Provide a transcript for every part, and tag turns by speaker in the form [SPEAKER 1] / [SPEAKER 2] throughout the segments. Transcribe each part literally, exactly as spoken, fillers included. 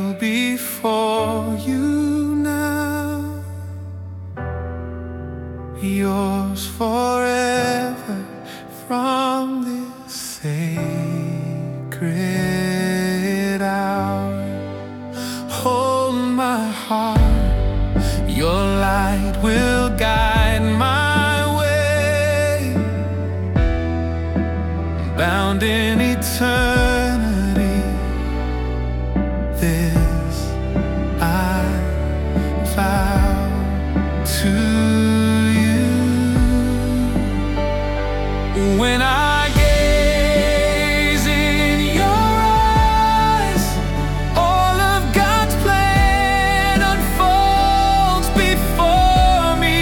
[SPEAKER 1] kneel before you now, yours forever from this sacred hour. Hold my heart, your light will guide my way, bound in eternity. This I vow to you. When I gaze in your eyes, all of God's plan unfolds before me.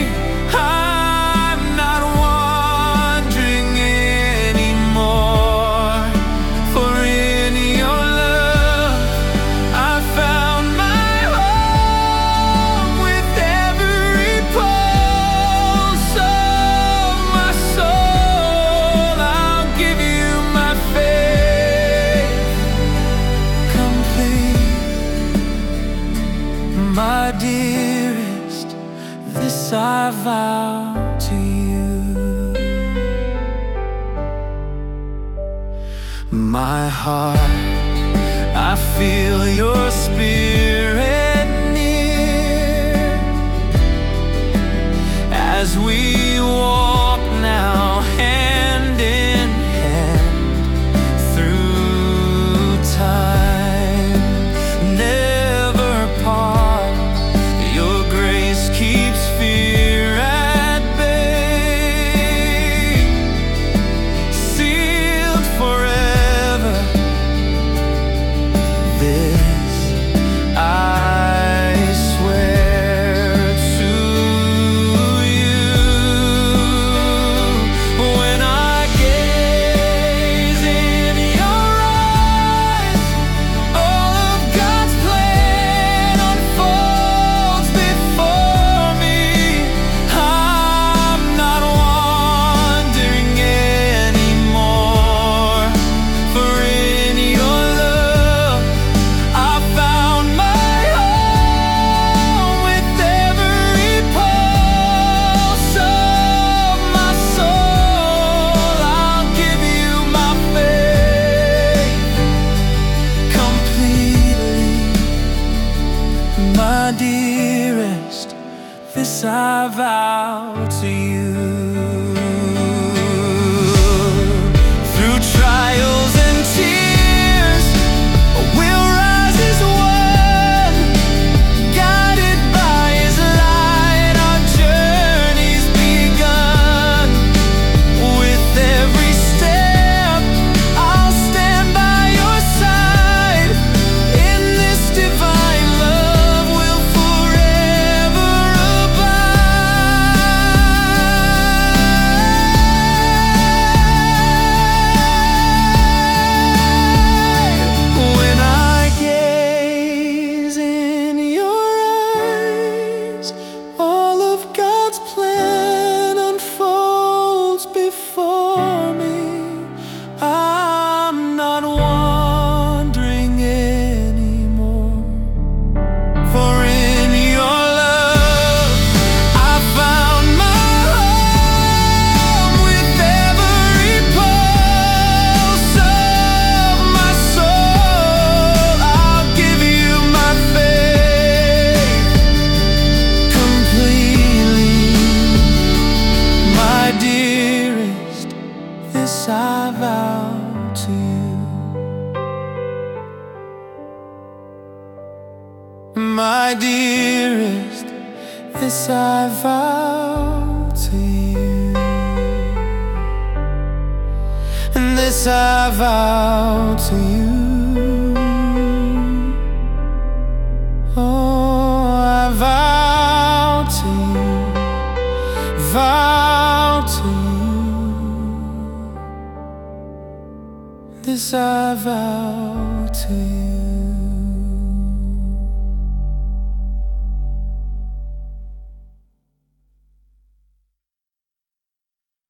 [SPEAKER 1] I'm not wandering anymore, for in your love I found my home. With every pulse of my soul, I'll give you my faith complete. My dearest, this I vow to you. My heart, I feel your spirit near, as we walk now hand in hand through time. Never part, your grace keeps fear at bay, sealed forever. This I swear to you. When I gaze in your eyes, all of God's plan unfolds before me. I'm not wandering anymore, for in your love I found my home. With every pulse of my soul, I'll give you my faith completely. My dearest, this I vow to you. Through trials and tears, we'll rise as one, guided by His light. Our journey's begun. With every step, I'll stand by your side. In this divine love, we'll forever abide. When I gaze in your eyes, all of God's plan unfolds before me. I'm not wandering anymore, for in your love I found my home. With every pulse of my soul, I'll give you my faith completely. My dearest, this I vow to you. My dearest, this I vow to you. And this I vow to you. Oh, I vow to you, vow to you. This I vow to you.